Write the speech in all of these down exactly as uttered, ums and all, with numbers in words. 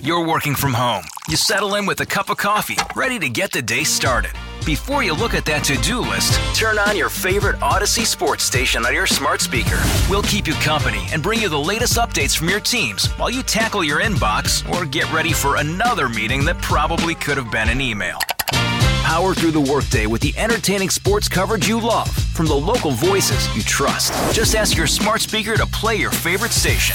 You're working from home. You settle in with a cup of coffee, ready to get the day started. Before you look at that to-do list, turn on your favorite Odyssey sports station on your smart speaker. We'll keep you company and bring you the latest updates from your teams while you tackle your inbox or get ready for another meeting that probably could have been an email. Power through the workday with the entertaining sports coverage you love from the local voices you trust. Just ask your smart speaker to play your favorite station.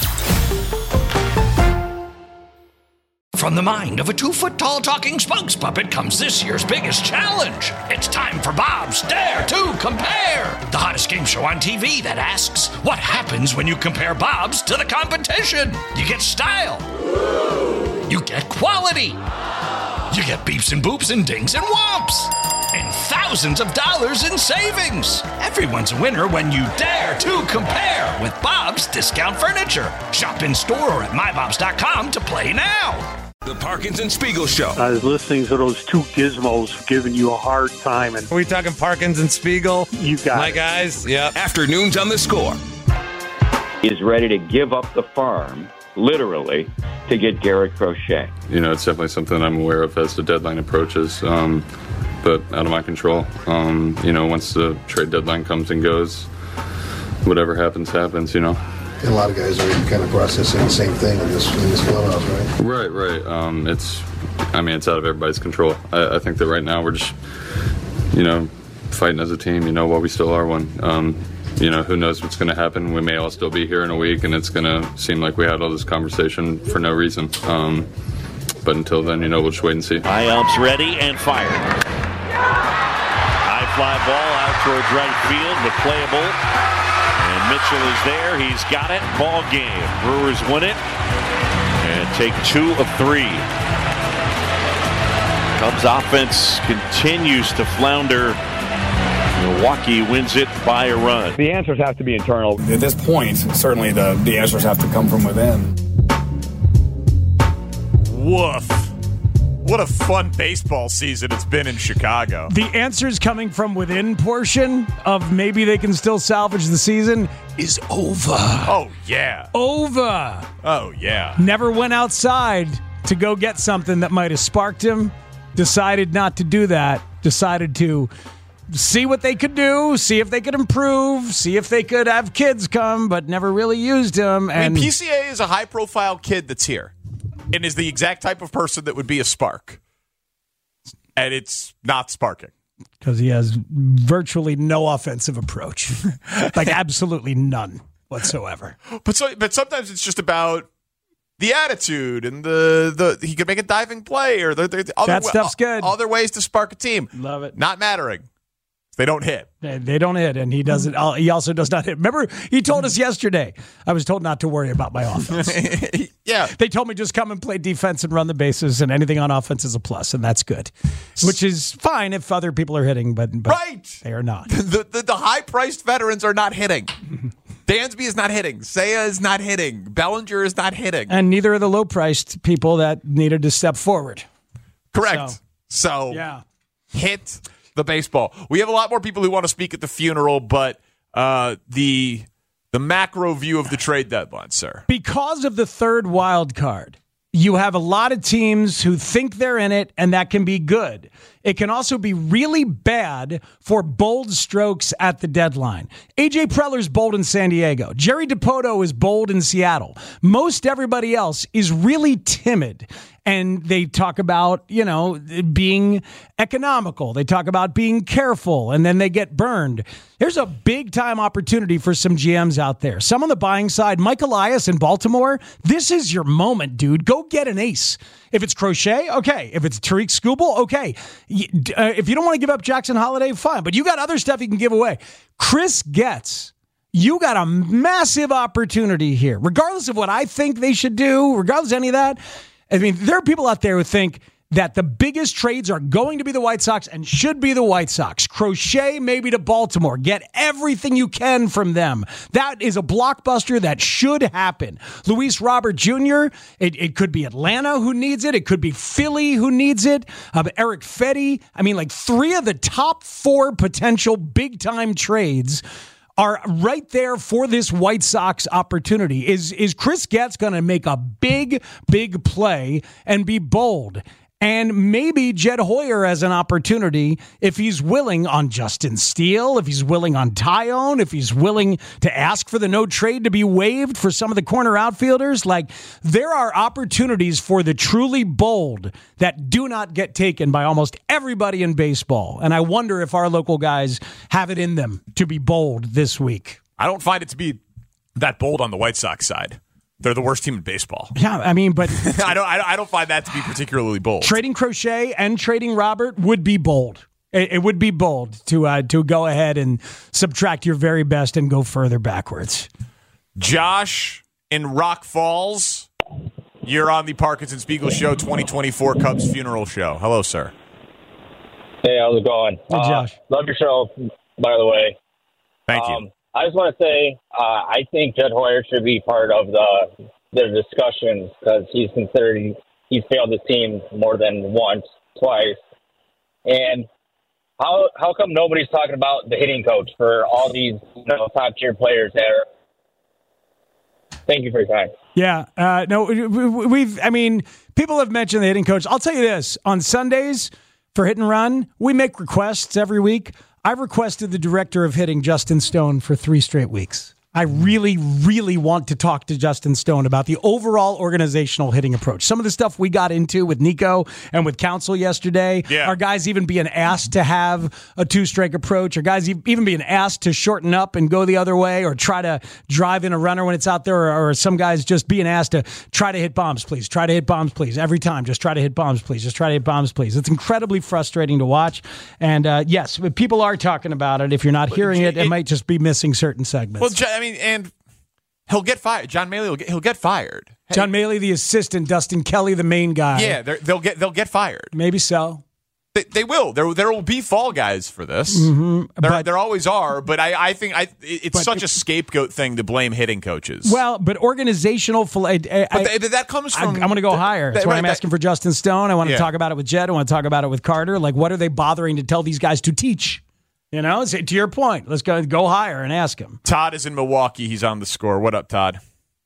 From the mind of a two-foot-tall talking spokes puppet comes this year's biggest challenge. It's time for Bob's Dare to Compare, the hottest game show on T V that asks, what happens when you compare Bob's to the competition? You get style. You get quality. You get beeps and boops and dings and whomps. And thousands of dollars in savings. Everyone's a winner when you dare to compare with Bob's Discount Furniture. Shop in store or at my bobs dot com to play now. The Parkins and Spiegel Show. I was listening to those two gizmos giving you a hard time. And are we talking Parkins and Spiegel? You got My it. guys, yep. Afternoons on the Score. Is ready to give up the farm, literally, to get Garrett Crochet. You know, it's definitely something I'm aware of as the deadline approaches, um, but out of my control. Um, you know, once the trade deadline comes and goes, whatever happens, happens, you know. And a lot of guys are kind of processing the same thing in this in this clubhouse, right? Right, right. Um, it's, I mean, it's out of everybody's control. I, I think that right now we're just, you know, fighting as a team, you know, while we still are one. Um, you know, who knows what's going to happen. We may all still be here in a week, and it's going to seem like we had all this conversation for no reason. Um, but until then, you know, we'll just wait and see. High ups ready and fired. High fly ball out towards right field, but playable. And Mitchell is there. He's got it. Ball game. Brewers win it and take two of three. Cubs offense continues to flounder. Milwaukee wins it by a run. The answers have to be internal. At this point, certainly the, the answers have to come from within. Woof. What a fun baseball season it's been in Chicago. The answers coming from within portion of maybe they can still salvage the season is over. Oh, yeah. Over. Oh, yeah. Never went outside to go get something that might have sparked him. Decided not to do that. Decided to see what they could do, see if they could improve, see if they could have kids come, but never really used him. And I mean, P C A is a high-profile kid that's here and is the exact type of person that would be a spark. And it's not sparking. Because he has virtually no offensive approach. Like, absolutely none whatsoever. But so, but sometimes it's just about the attitude and the, the he could make a diving play or the, the other, that stuff's good. Other ways to spark a team. Love it. Not mattering. They don't hit. They, they don't hit, and he doesn't. He also does not hit. Remember, he told us yesterday, I was told not to worry about my offense. Yeah. They told me just come and play defense and run the bases, and anything on offense is a plus, and that's good. Which is fine if other people are hitting, but, but right. they are not. The, the, the high-priced veterans are not hitting. Dansby is not hitting. Seiya is not hitting. Bellinger is not hitting. And neither are the low-priced people that needed to step forward. Correct. So, so yeah. hit the baseball. We have a lot more people who want to speak at the funeral, but uh, the the macro view of the trade deadline, sir. Because of the third wild card, you have a lot of teams who think they're in it, and that can be good. It can also be really bad for bold strokes at the deadline. A J Preller's bold in San Diego. Jerry DiPoto is bold in Seattle. Most everybody else is really timid. And they talk about, you know, being economical. They talk about being careful, and then they get burned. There's a big-time opportunity for some G Ms out there. Some on the buying side. Mike Elias in Baltimore, this is your moment, dude. Go get an ace. If it's Crochet, okay. If it's Tariq Skubal, okay. Uh, if you don't want to give up Jackson Holiday, fine. But you got other stuff you can give away. Chris Getz. You got a massive opportunity here. Regardless of what I think they should do, regardless of any of that, I mean, there are people out there who think that the biggest trades are going to be the White Sox and should be the White Sox. Crochet maybe to Baltimore. Get everything you can from them. That is a blockbuster that should happen. Luis Robert Junior, it, it could be Atlanta who needs it. It could be Philly who needs it. Um, Eric Fetty. I mean, like three of the top four potential big-time trades are right there for this White Sox opportunity. Is is Chris Getz going to make a big, big play and be bold? And maybe Jed Hoyer has an opportunity if he's willing on Justin Steele, if he's willing on Tyone, if he's willing to ask for the no trade to be waived for some of the corner outfielders. Like, there are opportunities for the truly bold that do not get taken by almost everybody in baseball. And I wonder if our local guys have it in them to be bold this week. I don't find it to be that bold on the White Sox side. They're the worst team in baseball. Yeah, I mean, but I don't. I don't find that to be particularly bold. Trading Crochet and trading Robert would be bold. It, it would be bold to uh, to go ahead and subtract your very best and go further backwards. Josh in Rock Falls, you're on the Parkinson Spiegel Show twenty twenty-four Cubs funeral show. Hello, sir. Hey, how's it going? Hey, Josh. Uh, love your show, by the way. Thank um, you. I just want to say, uh, I think Jed Hoyer should be part of the the discussions because he's considered he's failed his team more than once, twice. And how how come nobody's talking about the hitting coach for all these you know, top tier players there? Thank you for your time. Yeah, uh, no, we've. I mean, people have mentioned the hitting coach. I'll tell you this: on Sundays for Hit and Run, we make requests every week. I've requested the director of hitting, Justin Stone, for three straight weeks. I really, really want to talk to Justin Stone about the overall organizational hitting approach. Some of the stuff we got into with Nico and with Counsell yesterday, yeah. Are guys even being asked to have a two-strike approach? Are guys even being asked to shorten up and go the other way or try to drive in a runner when it's out there? Or, or some guys just being asked to try to hit bombs, please. Try to hit bombs, please. Every time, just try to hit bombs, please. Just try to hit bombs, please. It's incredibly frustrating to watch. And uh, yes, people are talking about it. If you're not hearing it, it, it might just be missing certain segments. Well, I mean, and he'll get fired. John Maley will get, he'll get fired. Hey. John Maley, the assistant, Dustin Kelly, the main guy. Yeah, they'll get they'll get fired. Maybe so. They, they will. There there will be fall guys for this. Mm-hmm, there, but, there always are. But I, I think I it's but, such a scapegoat thing to blame hitting coaches. Well, but organizational. I, I, but they, that comes from. I'm, I'm going to go the, higher. That's the, why right, I'm asking that, for Justin Stone. I want to yeah. talk about it with Jed. I want to talk about it with Carter. Like, what are they bothering to tell these guys to teach? You know, so to your point, let's go go higher and ask him. Todd is in Milwaukee. He's on the score. What up, Todd?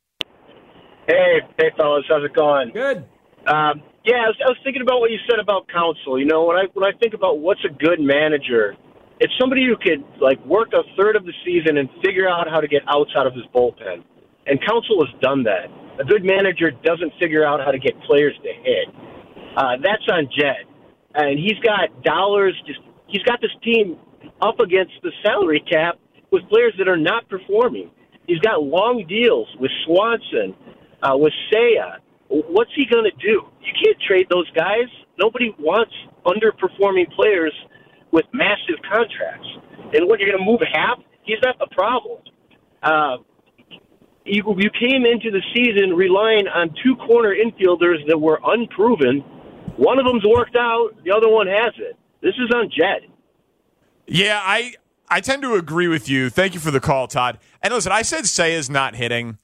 Hey, hey, fellas, how's it going? Good. Um, yeah, I was, I was thinking about what you said about Counsell. You know, when I when I think about what's a good manager, it's somebody who could like work a third of the season and figure out how to get outs out of his bullpen. And Counsell has done that. A good manager doesn't figure out how to get players to hit. Uh, that's on Jed, and he's got dollars. Just he's got this team up against the salary cap with players that are not performing. He's got long deals with Swanson, uh, with Seiya. What's he going to do? You can't trade those guys. Nobody wants underperforming players with massive contracts. And what, you're going to move half? He's not the problem. Uh, you, you came into the season relying on two corner infielders that were unproven. One of them's worked out. The other one hasn't. This is on Jed. Yeah, I I tend to agree with you. Thank you for the call, Todd. And listen, I said Seiya's not hitting.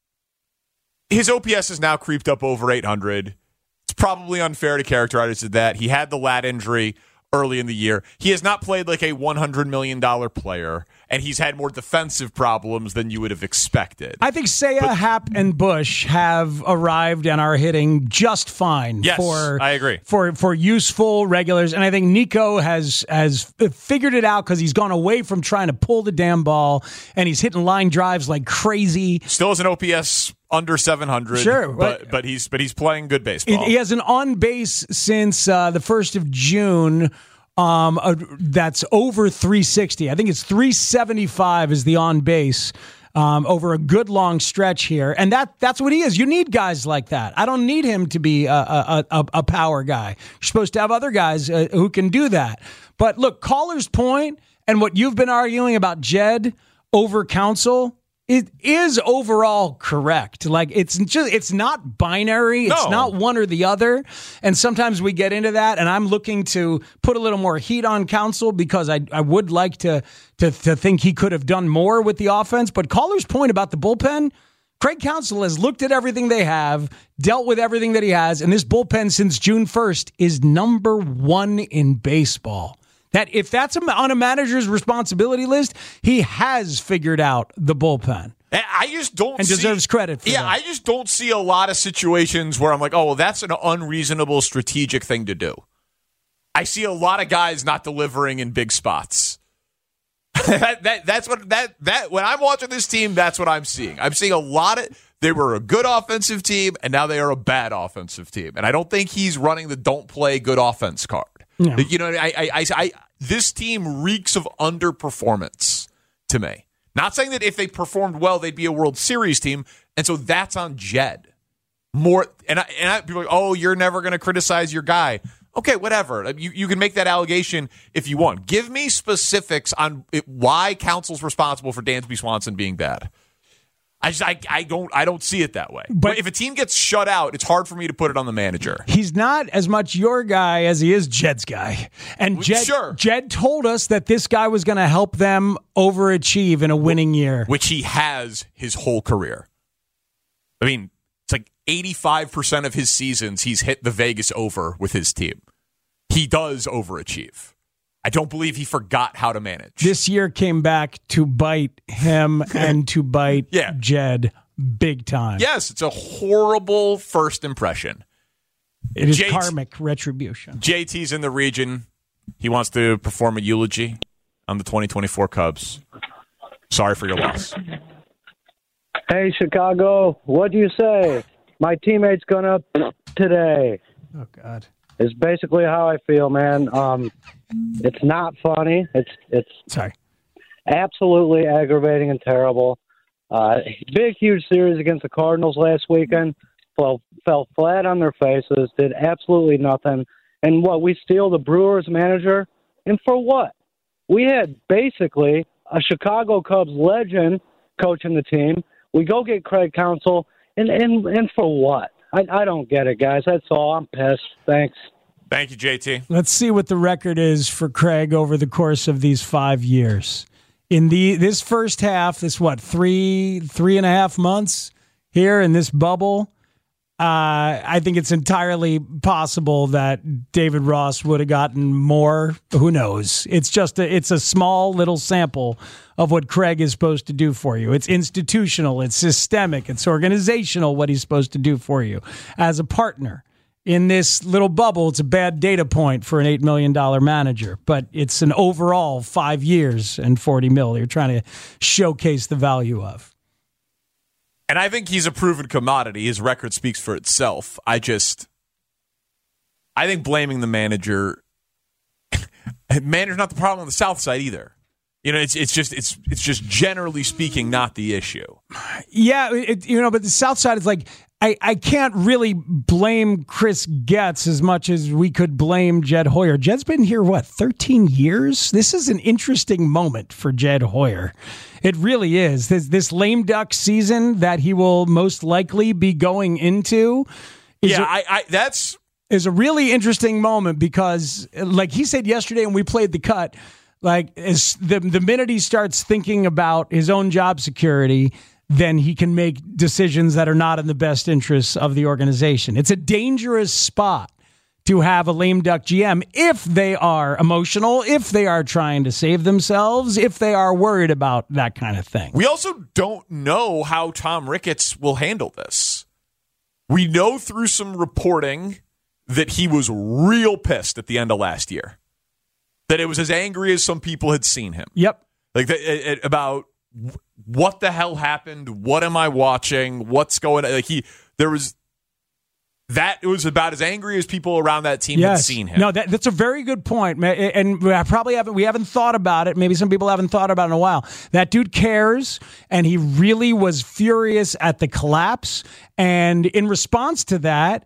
His O P S has now creeped up over eight hundred. It's probably unfair to characterize it that. He had the lat injury early in the year. He has not played like a one hundred million dollars player, and he's had more defensive problems than you would have expected. I think Seiya, Happ, and Bush have arrived and are hitting just fine. Yes, for, I agree. For for useful regulars. And I think Nico has, has figured it out because he's gone away from trying to pull the damn ball, and he's hitting line drives like crazy. Still has an O P S under seven hundred. Sure, but but he's but he's playing good baseball. He has an on base since uh, the first of June. Um, uh, that's over three sixty. I think it's three seventy-five is the on base um, over a good long stretch here, and that that's what he is. You need guys like that. I don't need him to be a a, a, a power guy. You're supposed to have other guys uh, who can do that. But look, caller's point and what you've been arguing about Jed over Counsell. It is overall correct. Like it's just it's not binary. It's no. not one or the other. And sometimes we get into that. And I'm looking to put a little more heat on Counsell because I I would like to to to think he could have done more with the offense. But caller's point about the bullpen, Craig Counsell has looked at everything they have, dealt with everything that he has, and this bullpen since June first is number one in baseball. That if that's on a manager's responsibility list, he has figured out the bullpen. I just don't and see, deserves credit for yeah, that. I just don't see a lot of situations where I'm like, oh, well, that's an unreasonable strategic thing to do. I see a lot of guys not delivering in big spots. that, that that's what that that when I'm watching this team, that's what I'm seeing. I'm seeing a lot of they were a good offensive team, and now they are a bad offensive team. And I don't think he's running the don't play good offense card. Yeah. You know, I, I, I, I, this team reeks of underperformance to me. Not saying that if they performed well, they'd be a World Series team, and so that's on Jed. More and I, and I, people are like, oh, you're never going to criticize your guy. Okay, whatever. You you can make that allegation if you want. Give me specifics on it, why Council's responsible for Dansby Swanson being bad. I just I, I don't I don't see it that way. But, but if a team gets shut out, it's hard for me to put it on the manager. He's not as much your guy as he is Jed's guy. And Jed, sure. Jed told us that this guy was going to help them overachieve in a winning year, which he has his whole career. I mean, it's like eighty-five percent of his seasons he's hit the Vegas over with his team. He does overachieve. I don't believe he forgot how to manage. This year came back to bite him and to bite yeah. Jed big time. Yes, it's a horrible first impression. It is J T, karmic retribution. J T's in the region. He wants to perform a eulogy on the twenty twenty-four Cubs. Sorry for your loss. Hey, Chicago, what do you say? My teammate's going up today. Oh, God. It's basically how I feel, man. Um, it's not funny. It's it's sorry, absolutely aggravating and terrible. Uh, big, huge series against the Cardinals last weekend. Fell fell flat on their faces. Did absolutely nothing. And what, we steal the Brewers manager? And for what? We had basically a Chicago Cubs legend coaching the team. We go get Craig Counsell, and and and for what? I, I don't get it, guys. That's all. I'm pissed. Thanks. Thank you, J T. Let's see what the record is for Craig over the course of these five years. In the this first half, this what three three and a half months here in this bubble. Uh, I think it's entirely possible that David Ross would have gotten more. Who knows? It's just a, it's a small little sample of what Craig is supposed to do for you. It's institutional, it's systemic, it's organizational, what he's supposed to do for you. As a partner in this little bubble, it's a bad data point for an eight million dollars manager, but it's an overall five years and forty mil you're trying to showcase the value of. And I think he's a proven commodity. His record speaks for itself. I just, I think blaming the manager, manager's not the problem on the South Side either. You know, it's it's just it's it's just generally speaking not the issue. Yeah, it, you know, but the South Side is like, I, I can't really blame Chris Getz as much as we could blame Jed Hoyer. Jed's been here, what, thirteen years? This is an interesting moment for Jed Hoyer. It really is. This, this lame duck season that he will most likely be going into is yeah, a, I, I that's is a really interesting moment because, like he said yesterday when we played the cut, like as the the minute he starts thinking about his own job security, then he can make decisions that are not in the best interests of the organization. It's a dangerous spot to have a lame duck G M if they are emotional, if they are trying to save themselves, if they are worried about that kind of thing. We also don't know how Tom Ricketts will handle this. We know through some reporting that he was real pissed at the end of last year. That it was as angry as some people had seen him. Yep. Like the, it, it, about what the hell happened? What am I watching? What's going on? Like he, there was that. It was about as angry as people around that team yes. had seen him. No, that, that's a very good point, and I probably haven't. We haven't thought about it. Maybe some people haven't thought about it in a while. That dude cares, and he really was furious at the collapse. And in response to that,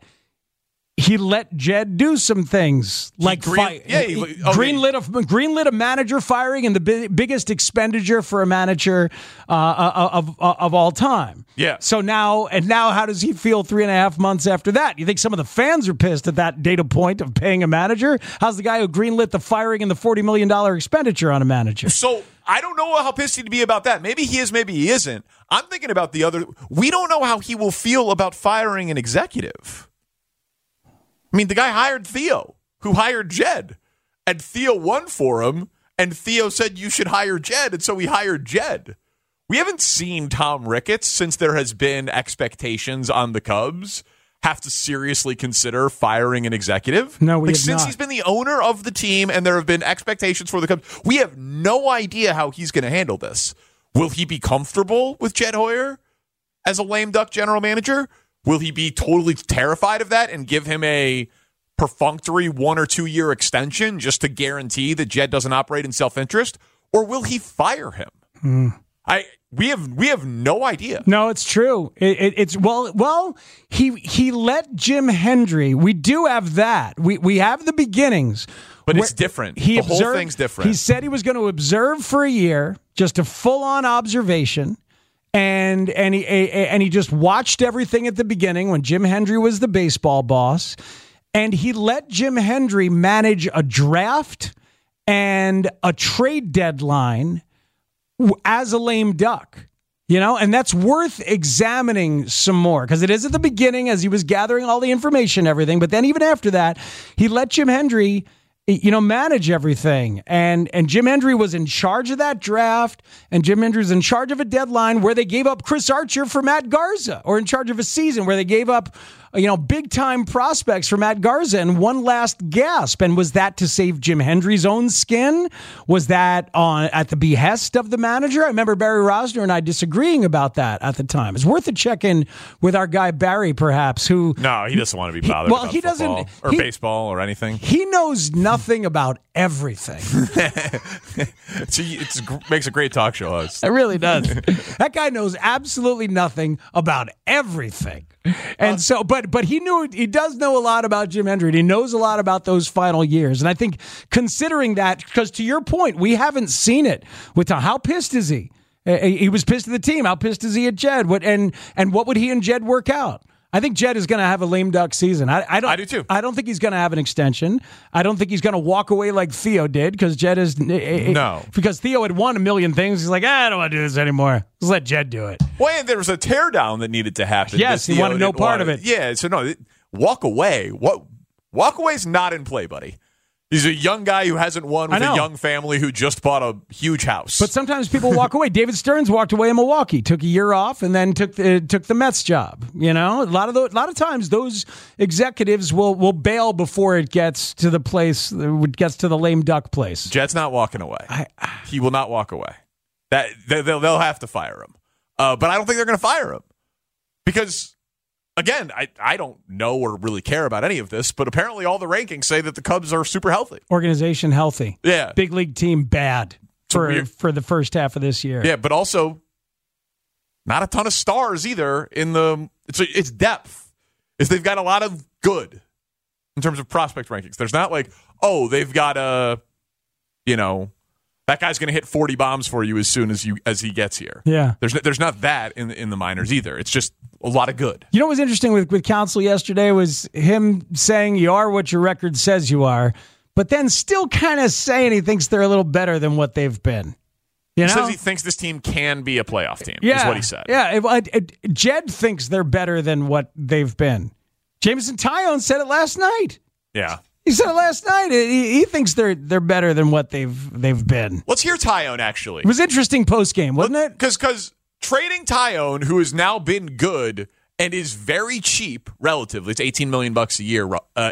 he let Jed do some things like green, fi- yeah, he, okay. greenlit a greenlit a manager firing and the bi- biggest expenditure for a manager uh, of, of of all time. Yeah. So now and now, how does he feel three and a half months after that? You think some of the fans are pissed at that data point of paying a manager? How's the guy who greenlit the firing and the forty million dollars expenditure on a manager? So I don't know how pissed he'd be about that. Maybe he is, maybe he isn't. I'm thinking about the other. We don't know how he will feel about firing an executive. I mean, the guy hired Theo, who hired Jed. And Theo won for him, and Theo said you should hire Jed, and so we hired Jed. We haven't seen Tom Ricketts, since there has been expectations on the Cubs, have to seriously consider firing an executive. No, we like, have since not. he's been the owner of the team and there have been expectations for the Cubs, we have no idea how he's going to handle this. Will he be comfortable with Jed Hoyer as a lame duck general manager? Will he be totally terrified of that and give him a perfunctory one or two year extension just to guarantee that Jed doesn't operate in self-interest? Or will he fire him? Mm. I we have we have no idea. No, it's true. It, it, it's well, well. He he let Jim Hendry. We do have that. We we have the beginnings, but it's different. He the observed, whole thing's different. He said he was going to observe for a year, just a full on observation, and and he and he just watched everything at the beginning when Jim Hendry was the baseball boss, and he let Jim Hendry manage a draft and a trade deadline as a lame duck, you know, and that's worth examining some more because it is at the beginning as he was gathering all the information and everything. But then even after that, he let Jim Hendry, you know, manage everything. And and Jim Hendry was in charge of that draft, and Jim Hendry was in charge of a deadline where they gave up Chris Archer for Matt Garza, or in charge of a season where they gave up, you know, big time prospects for Matt Garza and one last gasp. And was that to save Jim Hendry's own skin? Was that on at the behest of the manager? I remember Barry Rosner and I disagreeing about that at the time. It's worth a check in with our guy Barry, perhaps, who no, he doesn't want to be bothered. He, well, about he football doesn't or he, baseball or anything. He knows nothing about everything. it's, it's makes a great talk show host. It really does. That guy knows absolutely nothing about everything. And uh, so, but but he knew he does know a lot about Jim Hendry. He knows a lot about those final years, and I think considering that, because to your point, we haven't seen it with Tom. How pissed is he? Uh, he was pissed at the team. How pissed is he at Jed? What and and what would he and Jed work out? I think Jed is going to have a lame duck season. I, I don't. I do too. I don't think he's going to have an extension. I don't think he's going to walk away like Theo did, because Jed is no. Because Theo had won a million things. He's like, ah, I don't want to do this anymore. Let's let Jed do it. Well, and there was a teardown that needed to happen. Yes, he wanted no part of it. Yeah, so no, walk away. What? Walk away is not in play, buddy. He's a young guy who hasn't won with a young family who just bought a huge house. But sometimes people walk away. David Stearns walked away in Milwaukee, took a year off, and then took the took the Mets job. You know, a lot of the, a lot of times those executives will will bail before it gets to the place, it gets to the lame duck place. Jed's not walking away. I, I, he will not walk away. That they, they'll they'll have to fire him. Uh, but I don't think they're going to fire him because. Again, I, I don't know or really care about any of this, but apparently all the rankings say that the Cubs are super healthy. Organization healthy. Yeah. Big league team bad for, for the first half of this year. Yeah, but also not a ton of stars either in the it's a, it's depth. Is they've got a lot of good in terms of prospect rankings. There's not like, oh, they've got a you know, that guy's going to hit forty bombs for you as soon as you as he gets here. Yeah. There's there's not that in in the minors either. It's just a lot of good. You know what was interesting with, with Counsell yesterday was him saying you are what your record says you are, but then still kind of saying he thinks they're a little better than what they've been. You he know? says he thinks this team can be a playoff team, yeah, is what he said. Yeah, it, it, it, Jed thinks they're better than what they've been. Jameson Taillon said it last night. Yeah. He said it last night. He, he thinks they're they're better than what they've they've been. Let's hear Taillon, actually. It was interesting post-game, wasn't it? Because because trading Taillon, who has now been good and is very cheap relatively, it's eighteen million bucks a year, uh,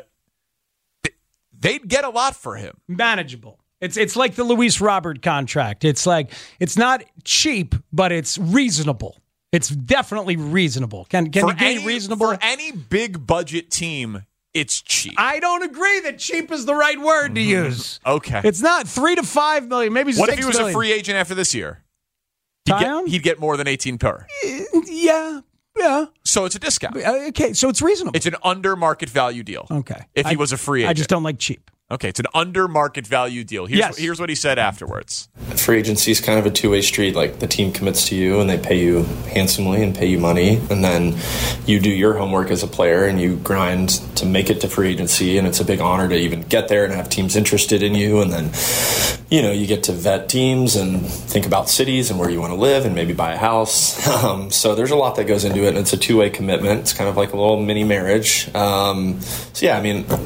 they'd get a lot for him. Manageable. It's it's like the Luis Robert contract. It's like it's not cheap, but it's reasonable. It's definitely reasonable. Can can you get reasonable? For any big budget team, it's cheap. I don't agree that cheap is the right word to use. Okay. It's not three to five million, maybe what six if he was million. a free agent after this year? He'd get, he'd get more than eighteen per. Yeah. Yeah. So it's a discount. Okay, so it's reasonable. It's an under market value deal. Okay. If he I, was a free agent. I just don't like cheap. Okay, it's an under market value deal. Here's, yes. here's what he said afterwards. Free agency is kind of a two-way street. Like, the team commits to you and they pay you handsomely and pay you money, and then you do your homework as a player and you grind to make it to free agency, and it's a big honor to even get there and have teams interested in you. And then, you know, you get to vet teams and think about cities and where you want to live and maybe buy a house. Um, so there's a lot that goes into it, and it's a two-way commitment. It's kind of like a little mini marriage. Um, so yeah, I mean,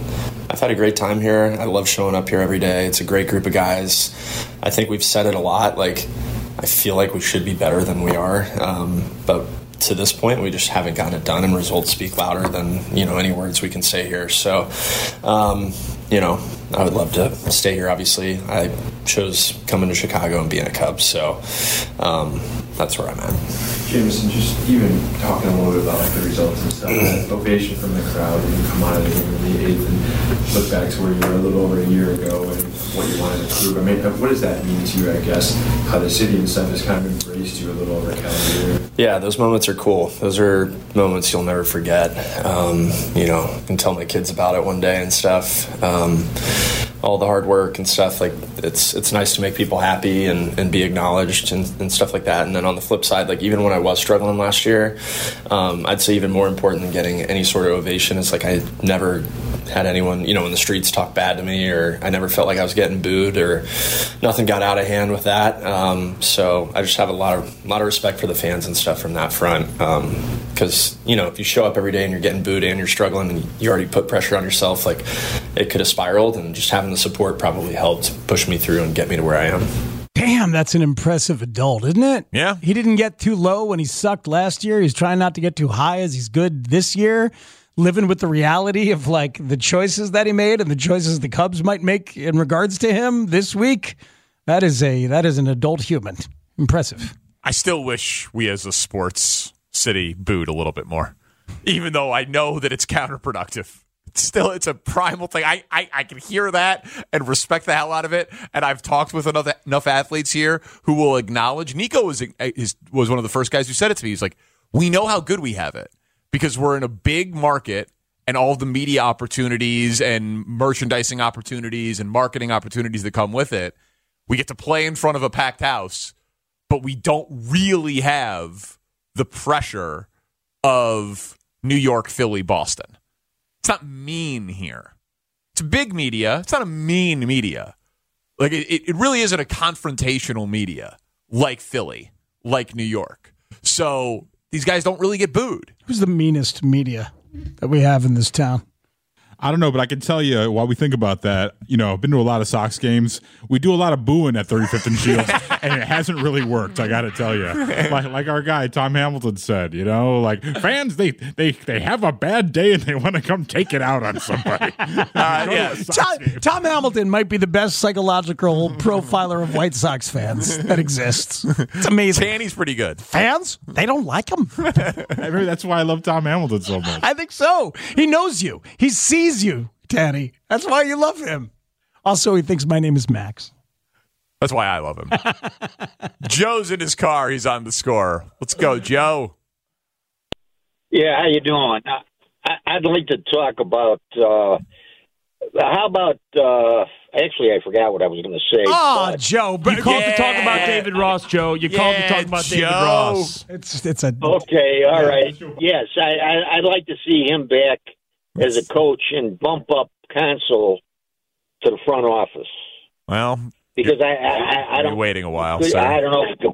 I've had a great time here. I love showing up here every day. It's a great group of guys. I think we've said it a lot. Like, I feel like we should be better than we are. Um, but to this point, we just haven't gotten it done, and results speak louder than, you know, any words we can say here. So, um, you know, I would love to stay here, obviously. I chose coming to Chicago and being a Cub, so um, that's where I'm at. Jameson, just even talking a little bit about like the results and stuff, that ovation from the crowd, and you come out of the game in the eighth and look back to where you were a little over a year ago and what you wanted to prove. I mean, what does that mean to you, I guess, how the city and stuff has kind of embraced you a little over a calendar year? Yeah, those moments are cool. Those are moments you'll never forget. Um, you know, I can tell my kids about it one day and stuff. Um, all the hard work and stuff, like it's it's nice to make people happy and, and be acknowledged and, and stuff like that. And then on the flip side, like even when I was struggling last year, um, I'd say even more important than getting any sort of ovation is like I never had anyone, you know, in the streets talk bad to me, or I never felt like I was getting booed, or nothing got out of hand with that. Um, so I just have a lot of a lot of respect for the fans and stuff from that front. Because, um, you know, if you show up every day and you're getting booed and you're struggling and you already put pressure on yourself, like it could have spiraled, and just having the support probably helped push me through and get me to where I am. Damn, that's an impressive adult, isn't it? Yeah. He didn't get too low when he sucked last year. He's trying not to get too high as he's good this year. Living with the reality of like the choices that he made and the choices the Cubs might make in regards to him this week. That is a that is an adult human. Impressive. I still wish we as a sports city booed a little bit more, even though I know that it's counterproductive. It's still, it's a primal thing. I, I, I can hear that and respect the hell out of it. And I've talked with enough, enough athletes here who will acknowledge. Nico was, is, was one of the first guys who said it to me. He's like, we know how good we have it, because we're in a big market, and all the media opportunities and merchandising opportunities and marketing opportunities that come with it. We get to play in front of a packed house, but we don't really have the pressure of New York, Philly, Boston. It's not mean here. It's big media. It's not a mean media. Like it, it really isn't a confrontational media like Philly, like New York. So these guys don't really get booed. Who's the meanest media that we have in this town? I don't know, but I can tell you while we think about that, you know, I've been to a lot of Sox games. We do a lot of booing at thirty-fifth and Shields, and it hasn't really worked, I got to tell you. Like, like our guy, Tom Hamilton said, you know, like fans, they they, they have a bad day and they want to come take it out on somebody. Uh, yeah. Tom, Tom Hamilton might be the best psychological profiler of White Sox fans that exists. It's amazing. Tanny's pretty good. Fans, they don't like him. Maybe that's why I love Tom Hamilton so much. I think so. He knows you. He sees you, Tanny. That's why you love him. Also, he thinks my name is Max. That's why I love him. Joe's in his car. He's on the Score. Let's go, Joe. Yeah, how you doing? I, I'd like to talk about uh, how about uh, actually I forgot what I was going to say. Oh, but, Joe, you called yeah. to talk about David Ross, Joe. You yeah, called to talk about Joe. David Ross. It's it's a okay. All right. Yes, I, I I'd like to see him back as a coach and bump up Counsell to the front office. Well, because I I, I don't waiting a while. Sir. I don't know.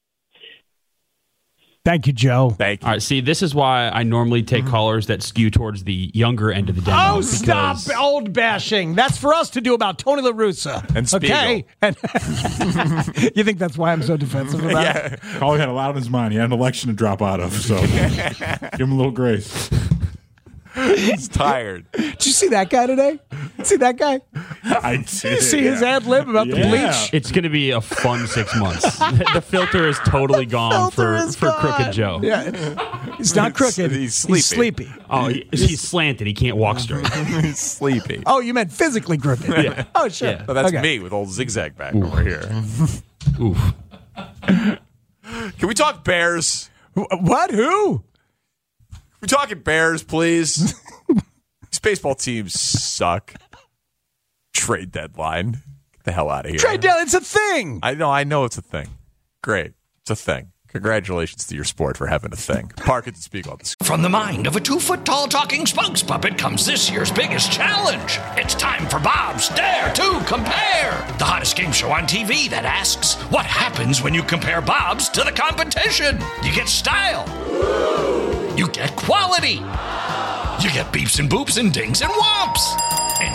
Thank you, Joe. Thank you. All right, see, this is why I normally take mm-hmm. callers that skew towards the younger end of the demo. Oh, stop old bashing. That's for us to do about Tony La Russa. And Spiegel. Okay? And you think that's why I'm so defensive about yeah. it? Collie had a lot in his mind. He had an election to drop out of, so give him a little grace. He's tired. Did you see that guy today? See that guy? I did. Did you see his ad lib about yeah. the bleach? It's going to be a fun six months. The filter is totally gone for, for gone. Crooked Joe. Yeah, he's not crooked. He's sleepy. He's sleepy. Oh, he, he's slanted. He can't walk straight. He's sleepy. Oh, you meant physically crooked. Yeah. Oh, sure. Yeah. No, that's okay. me with old zigzag back Ooh. Over here. Oof. Can we talk Bears? What? Who? We're talking Bears, please. These baseball teams suck. Trade deadline. Get the hell out of here. Trade deadline, it's a thing. I know, I know it's a thing. Great. It's a thing. Congratulations to your sport for having a thing. Parkins and Spiegel. From the mind of a two-foot-tall talking spokes puppet comes this year's biggest challenge. It's time for Bob's Dare to Compare, the hottest game show on T V that asks, what happens when you compare Bob's to the competition? You get style. You get quality. You get beeps and boops and dings and whomps. In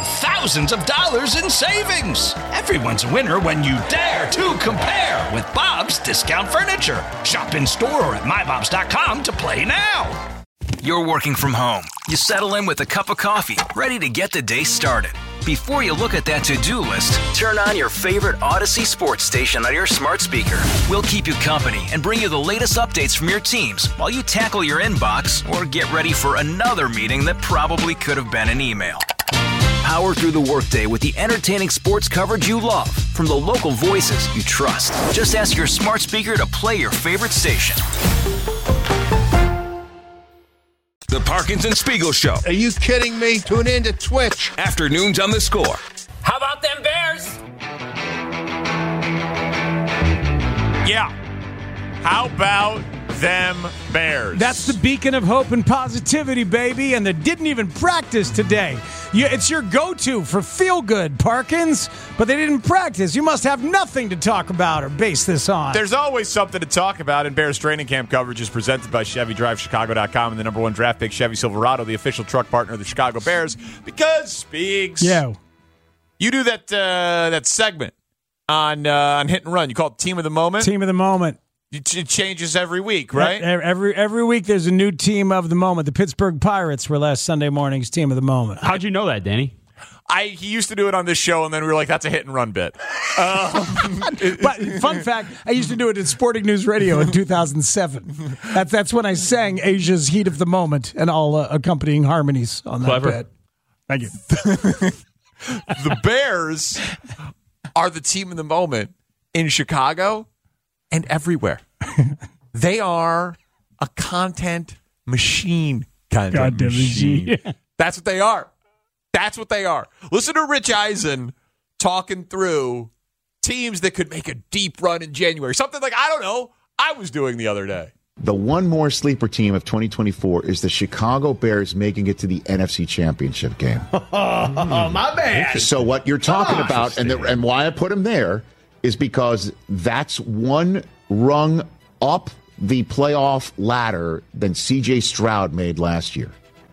thousands of dollars in savings. Everyone's a winner when you dare to compare with Bob's Discount Furniture. Shop in store or at my bobs dot com to play now. You're working from home. You settle in with a cup of coffee, ready to get the day started. Before you look at that to-do list, turn on your favorite Odyssey sports station on your smart speaker. We'll keep you company and bring you the latest updates from your teams while you tackle your inbox or get ready for another meeting that probably could have been an email. Power through the workday with the entertaining sports coverage you love from the local voices you trust. Just ask your smart speaker to play your favorite station. The Parkinson Spiegel Show. Are you kidding me? Tune in to Twitch. Afternoons on the Score. How about them Bears? Yeah. How about them Bears? That's the beacon of hope and positivity, baby, and they didn't even practice today. You, it's your go-to for feel-good, Parkins, but they didn't practice. You must have nothing to talk about or base this on. There's always something to talk about, and Bears training camp coverage is presented by Chevy Drive Chicago dot com and the number one draft pick, Chevy Silverado, the official truck partner of the Chicago Bears, because Speaks. Yeah. You do that uh, that segment on uh, on Hit and Run. You call it Team of the Moment? Team of the Moment. It changes every week, right? Every every week there's a new team of the moment. The Pittsburgh Pirates were last Sunday morning's team of the moment. How'd you know that, Danny? I he used to do it on this show, and then we were like, "That's a hit and run bit." Um, but fun fact: I used to do it at Sporting News Radio in two thousand seven. That's that's when I sang Asia's "Heat of the Moment" and all uh, accompanying harmonies on that Clever. bit. Thank you. The Bears are the team of the moment in Chicago and everywhere. They are a content machine. Content Goddamn machine. machine. That's what they are. That's what they are. Listen to Rich Eisen talking through teams that could make a deep run in January. Something like, I don't know, I was doing the other day. The one more sleeper team of twenty twenty-four is the Chicago Bears making it to the N F C Championship game. Oh, my bad. So what you're talking about, and the, and why I put them there, is because that's one rung up the playoff ladder than C J Stroud made last year.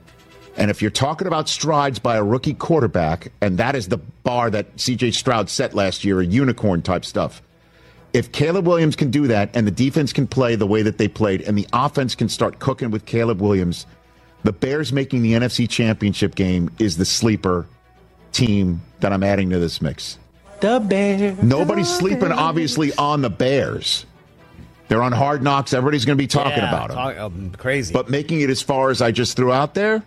And if you're talking about strides by a rookie quarterback, and that is the bar that C J Stroud set last year, a unicorn type stuff. If Caleb Williams can do that, and the defense can play the way that they played, and the offense can start cooking with Caleb Williams, the Bears making the N F C Championship game is the sleeper team that I'm adding to this mix. The Bears. Nobody's sleeping, obviously, on the Bears. They're on Hard Knocks. Everybody's going to be talking Yeah, about them. talk- um, crazy. But making it as far as I just threw out there,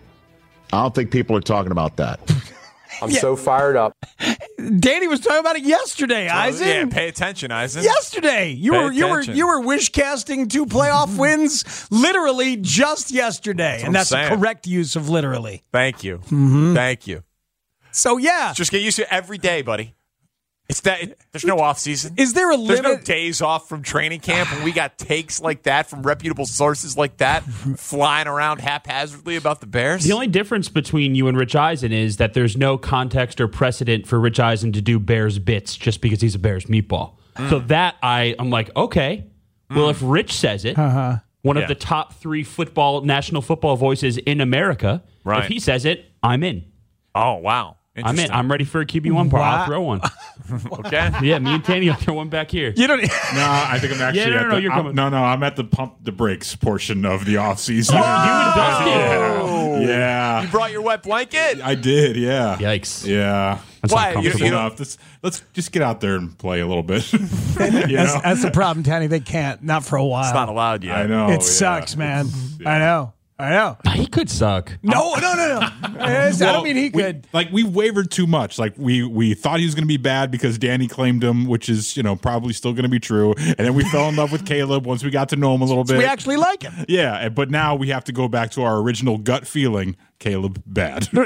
I don't think people are talking about that. I'm so fired up. Danny was talking about it yesterday, Eisen. Yeah, pay attention, Eisen. Yesterday, you Pay were you were attention. you were wish casting two playoff wins literally just yesterday, That's what and I'm that's saying. the correct use of literally. Thank you. Mhm. Thank you. So yeah, Just get used to it every day, buddy. It's that it, there's no off season. Is there a There's no limit? days off from training camp, and we got takes like that from reputable sources like that flying around haphazardly about the Bears. The only difference between you and Rich Eisen is that there's no context or precedent for Rich Eisen to do Bears bits just because he's a Bears meatball. Mm. So that I, I'm like, okay. Well, if Rich says it, Uh-huh. one Yeah. of the top three football national football voices in America, Right. if he says it, I'm in. Oh wow, I'm in. Interesting. I'm ready for a Q B one part. Wow. I'll throw one. Okay. Yeah, me and Tanny will throw one back here. You don't. No, I think I'm actually Yeah, no, at no, no, the, you're I'm- coming. no, no, I'm at the pump the brakes portion of the offseason. You and Dusty. Yeah. yeah. You brought your wet blanket? I did, yeah. Yikes. Yeah. That's Why? not You- comfortable. you don't- Enough. This, let's just get out there and play a little bit. you That's, know? that's the problem, Tanny. They can't. Not for a while. It's not allowed yet. I know. It yeah. sucks, man. I know. I know. He could suck. No, no, no, no. Yes, I Well, don't mean he we- could. like we wavered too much. Like we we thought he was going to be bad because Danny claimed him, which is you know probably still going to be true. And then we fell in love with Caleb once we got to know him a little bit. We actually like him. Yeah, but now we have to go back to our original gut feeling. Caleb bad. No.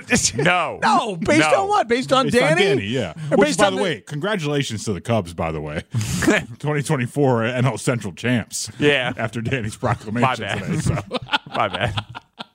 No. Based No. on what? Based on Based Danny? on Danny, yeah. Or Which, based by on the way, congratulations to the Cubs, by the way. twenty twenty-four N L Central champs. Yeah. After Danny's My proclamation bad. today. So. My bad.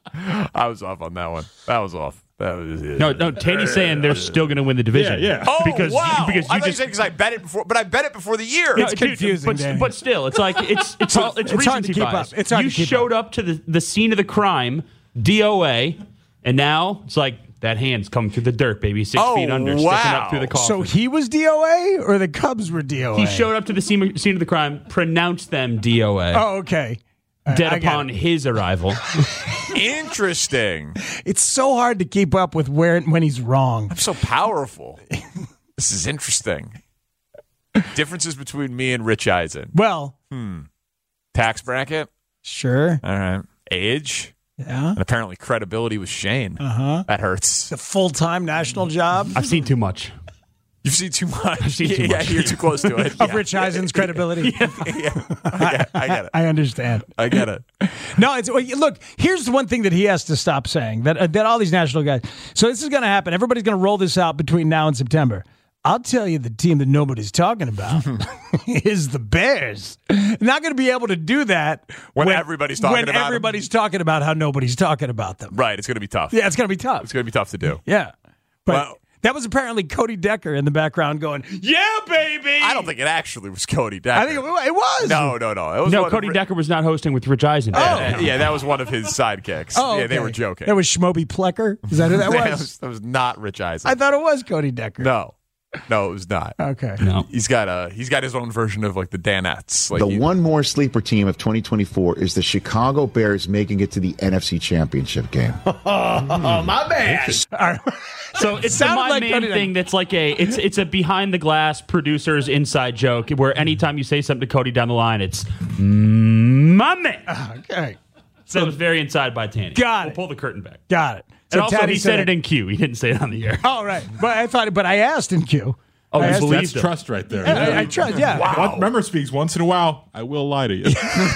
I was off on that one. That was off. That was it. No, no. Tanny's saying they're still going to win the division. Yeah, yeah. Oh because wow! because you I thought you just said because I bet it before, but I bet it before the year. No, It's dude, confusing, but, Danny. but still, it's like it's it's all it's, It's hard to recency keep bias. up. It's hard you to keep showed up. to the, the scene of the crime, D O A, and now it's like That hand's coming through the dirt, baby. Six Oh, feet under, wow. sticking up through the coffin. So he was D O A or the Cubs were D O A? He showed up to the scene, scene of the crime, pronounced them D O A. Oh, okay. Dead I got upon it. his arrival. Interesting. It's so hard to keep up with where when he's wrong. I'm so powerful. This is interesting. Differences between me and Rich Eisen. Well, Hmm. Tax bracket? Sure. All right. Age? Yeah. And apparently credibility with Shane. Uh-huh. That hurts. The full-time national job. I've seen too much. You've seen too much. I've seen too yeah, much. You're too close to it. Of Yeah. Rich Eisen's credibility. yeah. I get, I get it. I understand. I get it. No, it's well, look. Here's the one thing that he has to stop saying that uh, that all these national guys. So this is going to happen. Everybody's going to roll this out between now and September. I'll tell you, the team that nobody's talking about is the Bears. Not going to be able to do that When everybody's talking when about 'em. everybody's talking about how nobody's talking about them. Right. It's going to be tough. Yeah, it's going to be tough. It's going to be tough to do. Yeah, but Well- that was apparently Cody Decker in the background going, "Yeah, baby." I don't think it actually was Cody Decker. I think it, it was. No, no, no. It was No, one Cody of, Decker was not hosting with Rich Eisen. Yeah, yeah, that was one of his sidekicks. Oh, yeah, they okay. were joking. That was Schmoby Plecker. Is that who that that, was? was that was not Rich Eisen. I thought it was Cody Decker. no, no, it was not. Okay. No. He's got a he's got his own version of like the Danettes. Like the he- one more sleeper team of twenty twenty-four is the Chicago Bears making it to the N F C Championship game. Oh, my bad. So it's the Sounded my like man Cody thing that's like a it's it's a behind the glass producer's inside joke where anytime you say something to Cody down the line, it's my man. Okay. So it's very inside by Tanny. Got we'll it. pull the curtain back. Got it. And also, Taddy he said it in Q. He didn't say it on the air. Oh, right. But I thought, but I asked in Q. Oh, I you asked- believe That's him. trust right there. Yeah, I, I trust. Yeah. Wow. Remember, speaks once in a while. I will lie to you.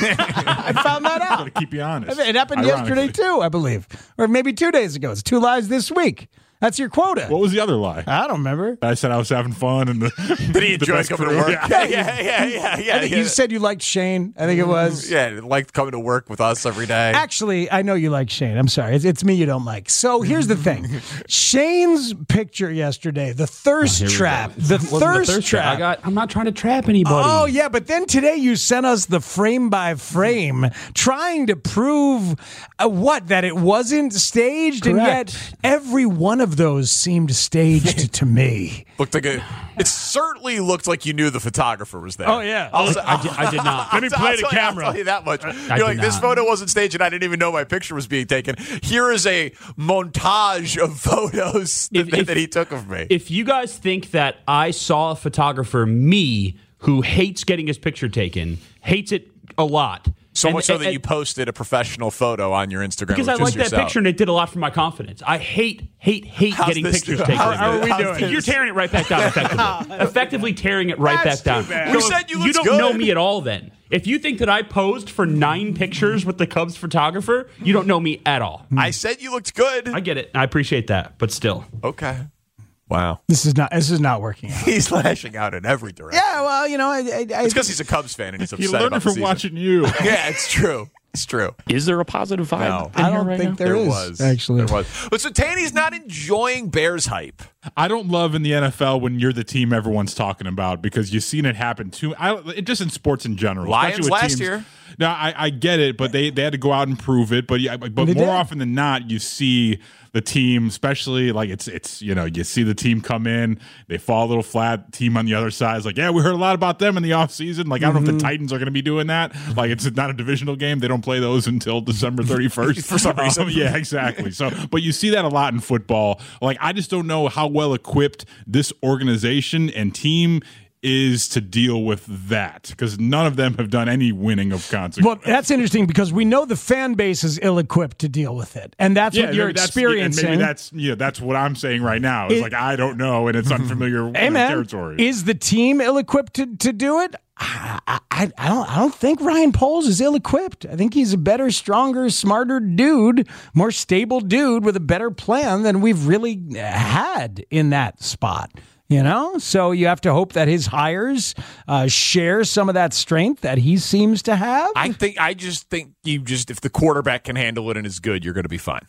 I found that out. Got to keep you honest. It happened Ironically. yesterday too, I believe, or maybe two days ago. It's two lies this week. That's your quota. What was the other lie? I don't remember. I said I was having fun and the. Did he the enjoy best coming to crew. work? Yeah. Yeah, yeah, yeah, yeah. yeah, I think yeah. you said you liked Shane. I think it was. Yeah, liked coming to work with us every day. Actually, I know you like Shane. I'm sorry. It's, it's me you don't like. So here's the thing. Shane's picture yesterday, the thirst Here we trap. go. The Wasn't thirst, the thirst trap. I got. I'm not trying to trap anybody. Oh, yeah, but then today you sent us the frame by frame trying to prove uh, what? That it wasn't staged? Correct. And yet every one of those seemed staged to me. Looked like a. It certainly looked like you knew the photographer was there. Oh, yeah. I'll, I did- I did not. Let me play play the camera. I'll tell you that much. I You're did like, this not. photo wasn't staged, and I didn't even know my picture was being taken. Here is a montage of photos that, If- if- that he took of me. If you guys think that I saw a photographer, me, who hates getting his picture taken, hates it a lot. so and- much so and- that you posted a professional photo on your Instagram. because with I just like that yourself. picture and it did a lot for my confidence. I hate, hate, hate How's getting this pictures do- taken. how- how are we How's doing? this? You're tearing it right back down effectively. Effectively tearing it right That's back down. too bad. We So said you you looked don't know good. me at all then. If you think that I posed for nine pictures with the Cubs photographer, you don't know me at all. I said you looked good. I get it. I appreciate that, but still. Okay. Wow. This is not this is not working out. He's lashing out in every direction. Yeah, well, you know, I, I, I It's because he's a Cubs fan and he's He upset learned about it the from season. watching you. Yeah, it's true. It's true. Is there a positive vibe? No. in I here don't right think now? there There is, was. actually. There was. But so Tanny's not enjoying Bears hype. I don't love in the N F L when you're the team everyone's talking about because you've seen it happen too. I, it just in sports in general. Lions especially with last teams- year. No, I, I get it, but they, they had to go out and prove it. But yeah, but They more did. often than not, you see the team, especially like it's it's you know you see the team come in, they fall a little flat. Team on the other side is like, yeah, we heard a lot about them in the offseason. Like I don't know if the Titans are going to be doing that. Like it's not a divisional game; they don't play those until December thirty-first For some reason. Um, yeah, exactly. So, but you see that a lot in football. Like I just don't know how well equipped this organization and team is to deal with that because none of them have done any winning of consequence. Well, that's interesting because we know the fan base is ill-equipped to deal with it, and that's yeah, what you're maybe that's- experiencing. And maybe that's yeah, that's what I'm saying right now. It's It- like I don't know, and it's unfamiliar Hey, you know, man, territory. is the team ill-equipped to, to do it? I, I, I don't. I don't think Ryan Poles is ill-equipped. I think he's a better, stronger, smarter dude, more stable dude with a better plan than we've really had in that spot. You know, so you have to hope that his hires uh, share some of that strength that he seems to have. I think. I just think you just if the quarterback can handle it and is good, you're going to be fine.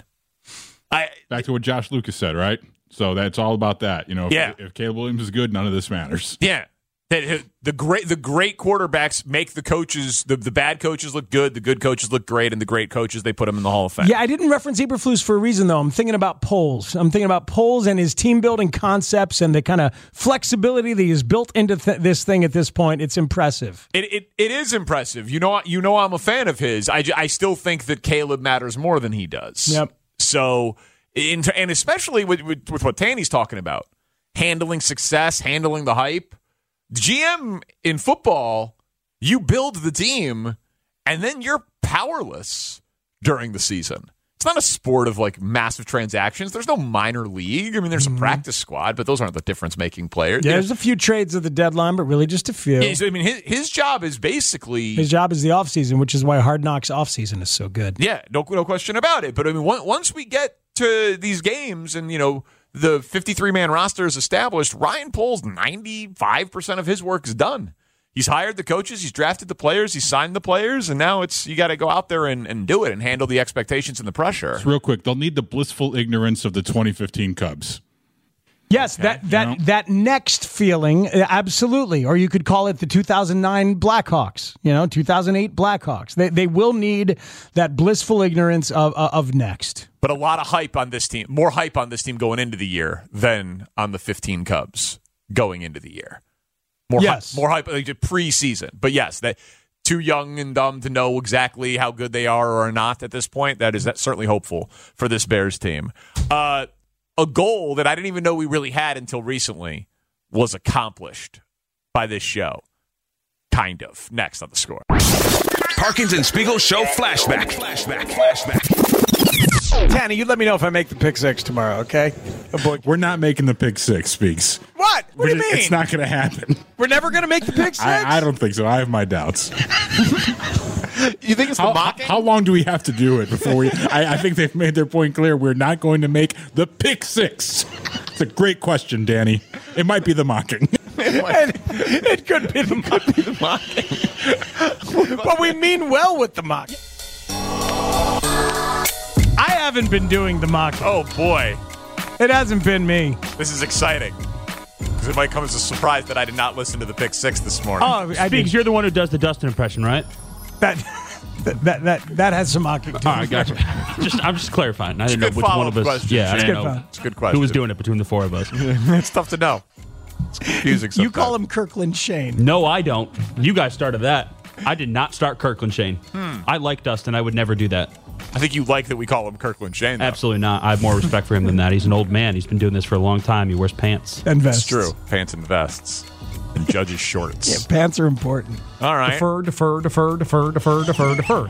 I Back to what Josh Lucas said, right? So that's all about that. You know, if, Yeah. if Caleb Williams is good, none of this matters. yeah. That the great the great quarterbacks make the coaches the, the bad coaches look good, the good coaches look great, and the great coaches they put them in the Hall of Fame. Yeah, I didn't reference Eberflus for a reason though. I'm thinking about Poles. I'm thinking about Poles and his team building concepts and the kind of flexibility that he's built into th- this thing at this point. It's impressive. It it it is impressive. You know you know I'm a fan of his. I, I still think that Caleb matters more than he does. Yep. So in, and especially with, with with what Tanny's talking about, handling success, handling the hype. G M in football, you build the team, and then you're powerless during the season. It's not a sport of like massive transactions. There's no minor league. I mean, there's mm-hmm. a practice squad, but those aren't the difference-making players. Yeah, you there's know? a few trades at the deadline, but really just a few. Yeah, so, I mean, his, his job is basically... His job is the offseason, which is why Hard Knocks offseason is so good. Yeah, no, no question about it. But I mean, once we get to these games and, you know, the fifty-three man roster is established, Ryan Poles, ninety-five percent of his work is done. He's hired the coaches, he's drafted the players, he's signed the players, and now it's you got to go out there and, and do it and handle the expectations and the pressure. Just real quick, they'll need the blissful ignorance of the twenty fifteen Cubs. Yes, okay, that that you know? that next feeling, absolutely. Or you could call it the two thousand nine Blackhawks, you know, two thousand eight Blackhawks. They they will need that blissful ignorance of of next. But a lot of hype on this team, more hype on this team going into the year than on the fifteen Cubs going into the year. More yes. hype, more hype like preseason. But yes, that too young and dumb to know exactly how good they are or not at this point. That is that's certainly hopeful for this Bears team. Uh, a goal that I didn't even know we really had until recently was accomplished by this show. Kind of. Next on The Score. Parkins and Spiegel Show flashback. Flashback. Flashback. Tanny, you let me know if I make the pick six tomorrow, okay? We're not making the pick six, Speaks. What? What do you mean? It's not going to happen. We're never going to make the pick six? I, I don't think so. I have my doubts. You think it's how, the mocking? How long do we have to do it before we... I, I think they've made their point clear. We're not going to make the pick six. It's a great question, Danny. It might be the mocking. it, it could be the mocking. Could be the mocking. But we mean well with the mocking. I haven't been doing the mocking. Oh, boy. It hasn't been me. This is exciting. Because it might come as a surprise that I did not listen to the pick six this morning. Oh, I Speaks, you're the one who does the Dustin impression, right? That that that that has some mocking to it. All right, gotcha. just, I'm just clarifying. I didn't know which one of us. Question, yeah, I didn't know. know It's a good question. Who was doing it between the four of us? It's tough to know. It's confusing sometimes. You call him Kirkland Shane. No, I don't. You guys started that. I did not start Kirkland Shane. Hmm. I like Dustin. I would never do that. I think you like that we call him Kirkland Shane, though. Absolutely not. I have more respect for him than that. He's an old man. He's been doing this for a long time. He wears pants. And vests. It's true. Pants and vests. And judges' shorts. Yeah, pants are important. All right. Defer, defer, defer, defer, defer, defer, defer.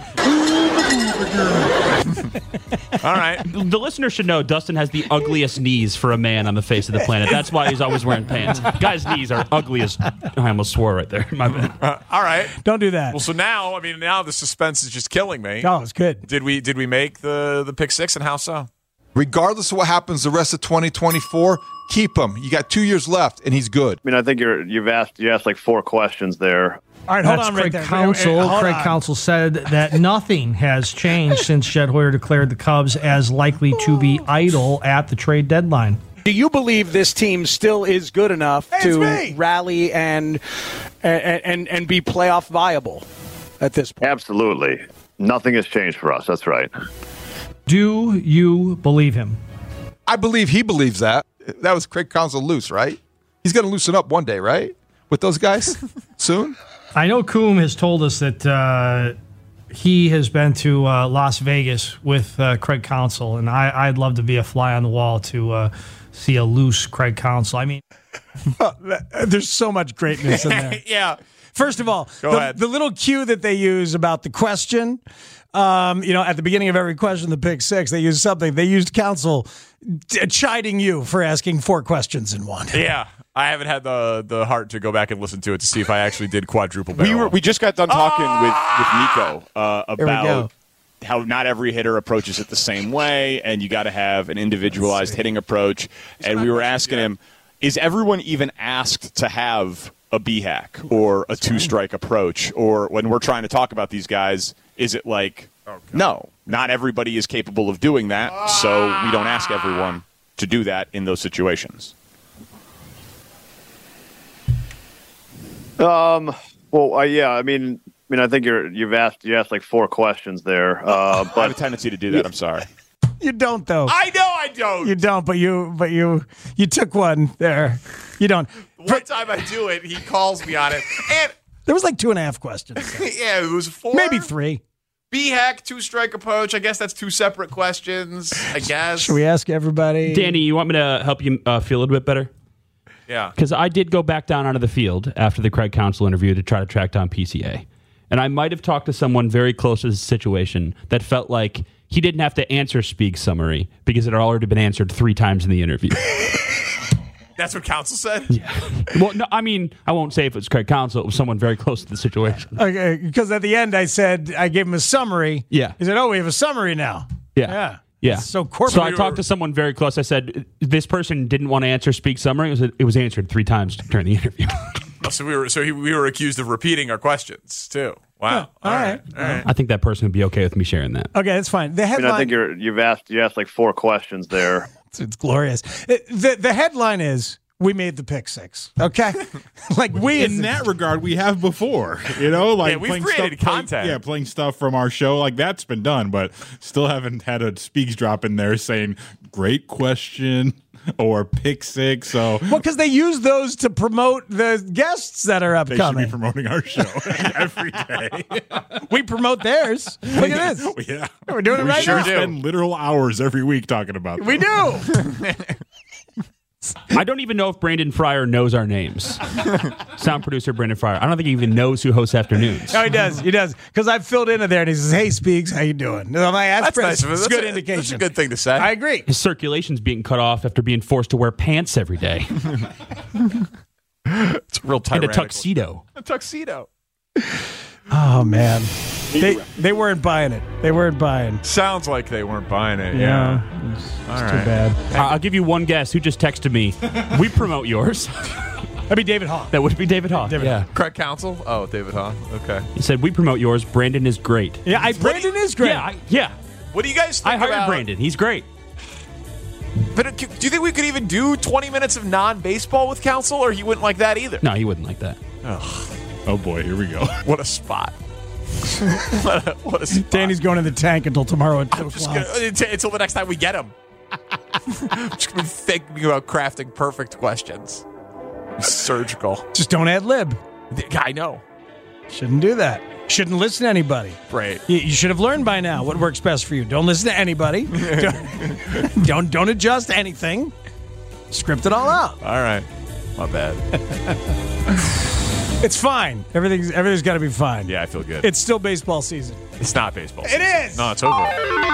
All right. The listener should know Dustin has the ugliest knees for a man on the face of the planet. That's why he's always wearing pants. Guy's knees are ugly as... I almost swore right there. My bad. Uh, all right. Don't do that. Well, so now, I mean, now the suspense is just killing me. Oh, it's good. Did we did we make the, the pick six, and how so? Regardless of what happens the rest of twenty twenty-four, keep him. You got two years left, and he's good. I mean, I think you're you've asked you asked like four questions there. All right, hold That's on Craig right there. Counsell. Hold Craig on. Counsell said that nothing has changed since Jed Hoyer declared the Cubs as likely to be idle at the trade deadline. Do you believe this team still is good enough Hey, to it's me. rally and, and and and be playoff viable at this point? Absolutely. Nothing has changed for us. That's right. Do you believe him? I believe he believes that. That was Craig Counsell loose, right? He's going to loosen up one day, right? With those guys soon? I know Coom has told us that uh, he has been to uh, Las Vegas with uh, Craig Counsell, and I, I'd love to be a fly on the wall to uh, see a loose Craig Counsell. I mean, there's so much greatness in there. Yeah. First of all, Go the, ahead. the little cue that they use about the question, um, you know, at the beginning of every question, the pick six, they use something. They used Counsell t- chiding you for asking four questions in one. Yeah. I haven't had the the heart to go back and listen to it to see if I actually did quadruple barrel. We were we just got done talking Ah! with with Nico uh, Here we about go. how not every hitter approaches it the same way, and you got to have an individualized hitting approach. And we were asking him, is everyone even asked to have a B-hack or a two-strike approach? Or when we're trying to talk about these guys, is it like, no, not everybody is capable of doing that, so we don't ask everyone to do that in those situations. Um. Well, uh, yeah. I mean, I mean, I think you're you've asked you asked like four questions there. Uh, but I have a tendency to do that. I'm sorry. You don't though. I know I don't. You don't, but you but you you took one there. You don't. One time I do it, he calls me on it, and there was like two and a half questions. yeah, it was four, maybe three. B-hack, two-strike approach. I guess that's two separate questions. I guess. Should we ask everybody? Danny, you want me to help you uh, feel a little bit better? Yeah. Because I did go back down onto the field after the Craig Counsell interview to try to track down P C A. And I might have talked to someone very close to the situation that felt like he didn't have to answer Spieg's summary because it had already been answered three times in the interview. That's what Counsell said? Yeah. Well, no, I mean, I won't say if it was Craig Counsell. It was someone very close to the situation. Okay, because at the end I said, I gave him a summary. Yeah. He said, oh, we have a summary now. Yeah. Yeah. Yeah. So corporate. So I talked to someone very close. I said, this person didn't want to answer Spieg's summary. It was, it was answered three times during the interview. Oh, so we were so he, we were accused of repeating our questions too. Wow. Oh, all right. All right. I think that person would be okay with me sharing that. Okay, that's fine. The I headline. mean, I think you're you've asked you asked like four questions there. it's, it's glorious. It- the the headline is, we made the pick six. Okay, like we in that regard we have before, you know, like Yeah, we've playing created stuff, content. Playing, yeah, playing stuff from our show, like that's been done, but still haven't had a Speaks drop in there saying "great question" or "pick six." So, well, because they use those to promote the guests that are they should upcoming. be promoting our show every day. We promote theirs. Look at this. Yeah, We're doing it we right sure now. spend literal hours every week talking about them. We do. I don't even know if Brandon Fryer knows our names. Sound producer Brandon Fryer. I don't think he even knows who hosts afternoons. No, he does. He does. Because I've filled into there and he says, hey, Speaks, how you doing? And I'm like, that's, That's pretty- nice of him. It's a That's good a- indication. that's a good thing to say. I agree. His circulation's being cut off after being forced to wear pants every day. It's real And a tyrannical. tuxedo. A tuxedo. Oh, man. They they weren't buying it. They weren't buying. Sounds like they weren't buying it. Yeah. Yeah. It's, it's All too right. bad. Uh, I'll give you one guess. Who just texted me? We promote yours. That'd be David Hawk. That would be David Hawk. David yeah. Craig Counsell? Oh, David Hawk. Okay. He said, we promote yours. Brandon is great. Yeah, I, Brandon is great. Yeah. I, yeah. What do you guys think I hired about Brandon. He's great. But uh, do you think we could even do twenty minutes of non-baseball with Counsell, or he wouldn't like that either? No, he wouldn't like that. Ugh. Oh boy, here we go. What a spot. what, a, what a spot. Danny's going in the tank until tomorrow at two I'm just o'clock. gonna, until, until the next time we get him. I'm just going to be thinking about crafting perfect questions. Surgical. Just don't ad lib. I know. Shouldn't do that. Shouldn't listen to anybody. Right. You, you should have learned by now what works best for you. Don't listen to anybody. don't, don't don't adjust anything. Script it all out. All right. My bad. It's fine. Everything's everything's got to be fine. Yeah, I feel good. It's still baseball season. It's not baseball. It is. No, it's over.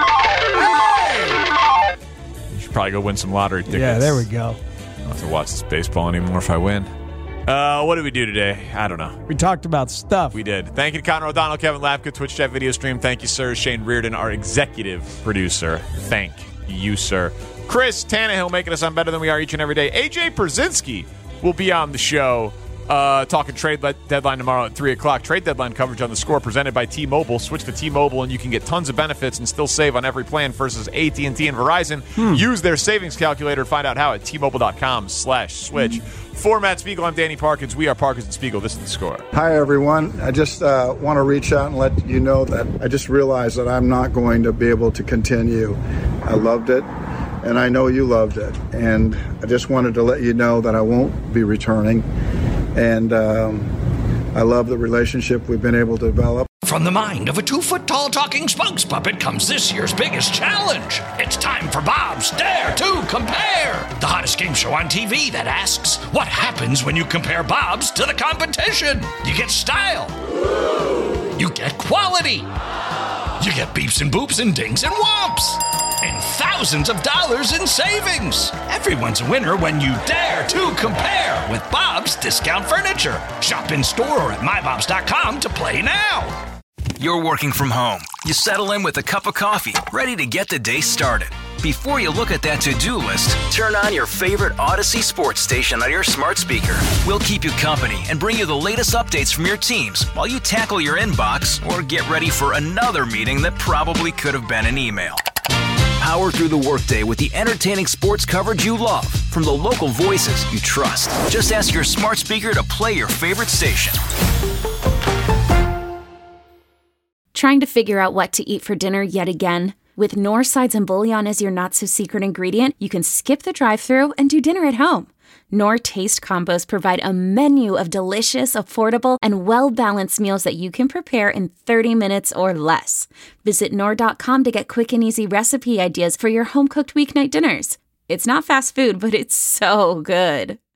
You should probably go win some lottery tickets. Yeah, there we go. I don't have to watch this baseball anymore if I win. Uh, what did we do today? I don't know. We talked about stuff. We did. Thank you to Connor O'Donnell, Kevin Lapka, Twitch chat video stream. Thank you, sir. Shane Reardon, our executive producer. Thank you, sir. Chris Tannehill making us sound better than we are each and every day. A J Przynski will be on the show uh, talking trade le- deadline tomorrow at three o'clock. Trade deadline coverage on the Score presented by T-Mobile. Switch to T-Mobile and you can get tons of benefits and still save on every plan versus A T and T and Verizon. Hmm. Use their savings calculator. Find out how at T-Mobile.com slash switch. For Matt Spiegel, I'm Danny Parkins. We are Parkins and Spiegel. This is The Score. Hi, everyone. I just uh, want to reach out and let you know that I just realized that I'm not going to be able to continue. I loved it, and I know you loved it. And I just wanted to let you know that I won't be returning. And um, I love the relationship we've been able to develop. From the mind of a two-foot-tall talking spokes puppet comes this year's biggest challenge. It's time for Bob's Dare to Compare, the hottest game show on T V that asks, what happens when you compare Bob's to the competition? You get style. You get quality. You get beeps and boops and dings and whomps. And thousands of dollars in savings. Everyone's a winner when you dare to compare with Bob's Discount Furniture. Shop in store or at my bobs dot com to play now. You're working from home. You settle in with a cup of coffee, ready to get the day started. Before you look at that to-do list, turn on your favorite Odyssey sports station on your smart speaker. We'll keep you company and bring you the latest updates from your teams while you tackle your inbox or get ready for another meeting that probably could have been an email. power through the workday with the entertaining sports coverage you love from the local voices you trust. Just ask your smart speaker to play your favorite station. Trying to figure out what to eat for dinner yet again? With Knorr sides and bouillon as your not-so-secret ingredient, you can skip the drive-thru and do dinner at home. Knorr Taste Combos provide a menu of delicious, affordable, and well-balanced meals that you can prepare in thirty minutes or less. Visit Knorr dot com to get quick and easy recipe ideas for your home-cooked weeknight dinners. It's not fast food, but it's so good.